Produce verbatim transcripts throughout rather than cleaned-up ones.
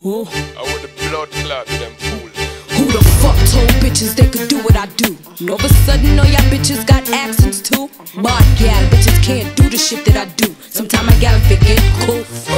Ooh. I want the blood clot with them fools. Who the fuck told bitches they could do what I do? And all of a sudden all y'all bitches got accents too. But gal, bitches can't do the shit that I do. Sometimes I gotta forget cool.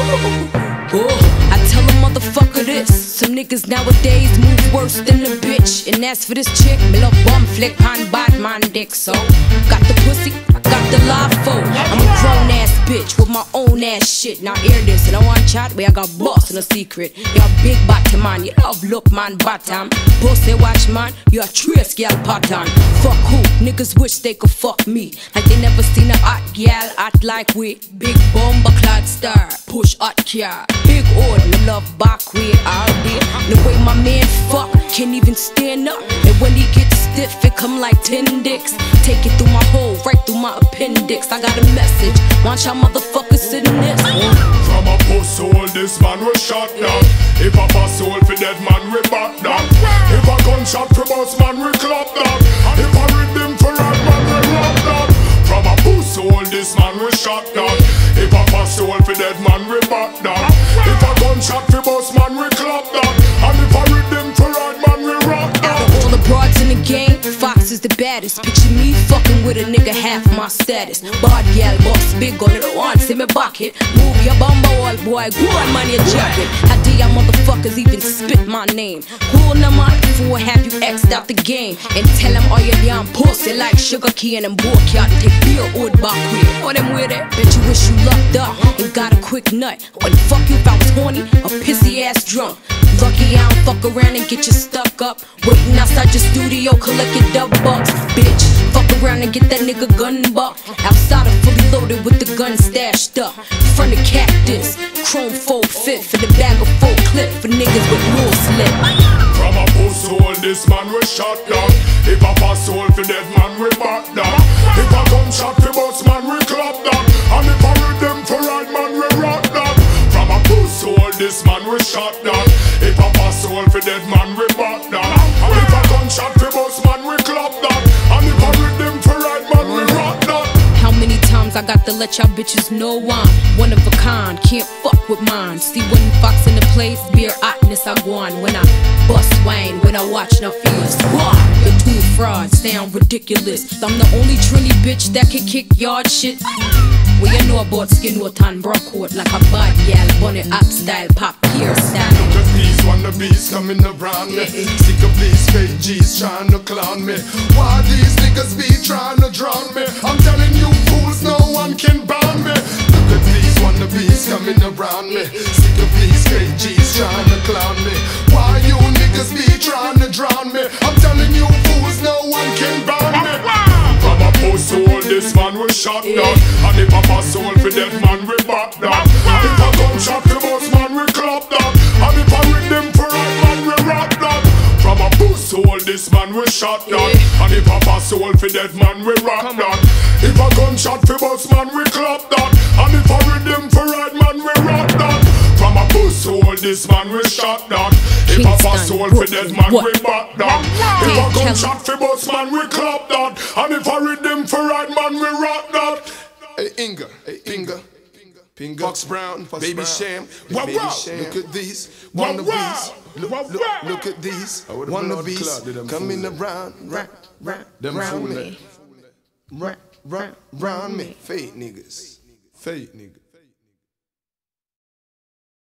Oh, I tell a motherfucker this. Some niggas nowadays move worse than a bitch. And as for this chick, me love bum flick on Batman dick. So, got the pussy, I got the live phone. I'm a grown ass bitch with my own ass shit. Now hear this, and I want chat where I got boss in a secret. Y'all big bottom man, you love look man bottom. Pussy watch man, you a trace gal pattern. Fuck who, niggas wish they could fuck me. Like they never seen a hot gal act like we. Big bomber clad star, push hot car. Big old, no love back way all day. The way my man fuck, can't even stand up. And when he gets stiff, it come like ten dicks. Take it through my hole, right through my appendix. I got a message, want y'all motherfuckers sitting this. From a post hole, this man was shot down. If a pass hole for dead man, we back down. If a gunshot for boss man, we clap down. If a rhythm for right man, we rock down. From a post hole, this man was shot down. If a pass hole for dead man, we back down. If a gunshot for boss man, we clap down. And if a rhythm for right man, we rock down. Out of all the broads in the game, Fox is the baddest. Picture me fucking with a nigga half my status. Bad gal boss, big on it once in my pocket. Move your bumbo all boy, go on man your jacket. How do y'all motherfuckers even spit my name? Cool number before have you X'd out the game. And tell them all your damn pussy like sugar cane and book y'all take beer old back with. Or them with it, bet you wish you lucked up and got a quick nut. What the fuck you if I was horny or pissy ass drunk? Lucky I don't fuck around and get you stuck up. Waiting outside your studio, collect your dub bucks. Bitch, fuck around and get that nigga gun buck. Outside I'm fully loaded with the gun stashed up. Front of cactus, chrome full fit for the bag of full clip for niggas with rules slip. From a post hole, this man was shot down. If a pass hole for dead man, we back down. If a gunshot for boss man, we clap down. And if a rhythm for right man, we rock down. From a post hole, this man was shot down. If a pass hole for dead man, we back down. And if a gunshot for boss man, we clap down. And if a rhythm for right man, we rock down. How many times I got to let y'all bitches know I'm one of a kind, can't fuck with mine. See when Fox in the place, beer hotness I go on. When I bust Wayne, when I watch no feel squad. The two frauds sound ridiculous. I'm the only Trini bitch that can kick yard shit. Well, you know about skin what on brockwood like a bad gal, bunny up style, pop here style. Look at these wannabes coming around me. Sick of these fake G's trying to clown me. Why these niggas be trying to drown me? I'm telling you fools, no one can bound me. Look at these wannabes coming around me. Sick of these fake G's trying to clown me. Why you niggas be trying to drown me? I'm telling you fools, no one can bound me. From a post hole, this man was shot down. And if a pass hole for dead man, we back down. If a gunshot for boss man, we clap down. And if a rhythm for right man, we rock down. From a post hole, this man was shot down. And if a pass hole for dead man, we rock down. If a gunshot for boss man, we clap down. And if a rhythm for right man, we rock down. From a post hole, this man was shot down. If a pass hole for dead man, we back down. If a gunshot for boss man, we clap down. And if a rhythm for right man, we rock down. Hey Inga, hey Inga, Pinga, Fox Brown, Fox Baby Brown. Sham, wow, Baby wow. Sham. Look at these wannabes. Look, look, look at these wannabes coming around, round, round, round me, round, round, round me. Fake niggas, fake niggas.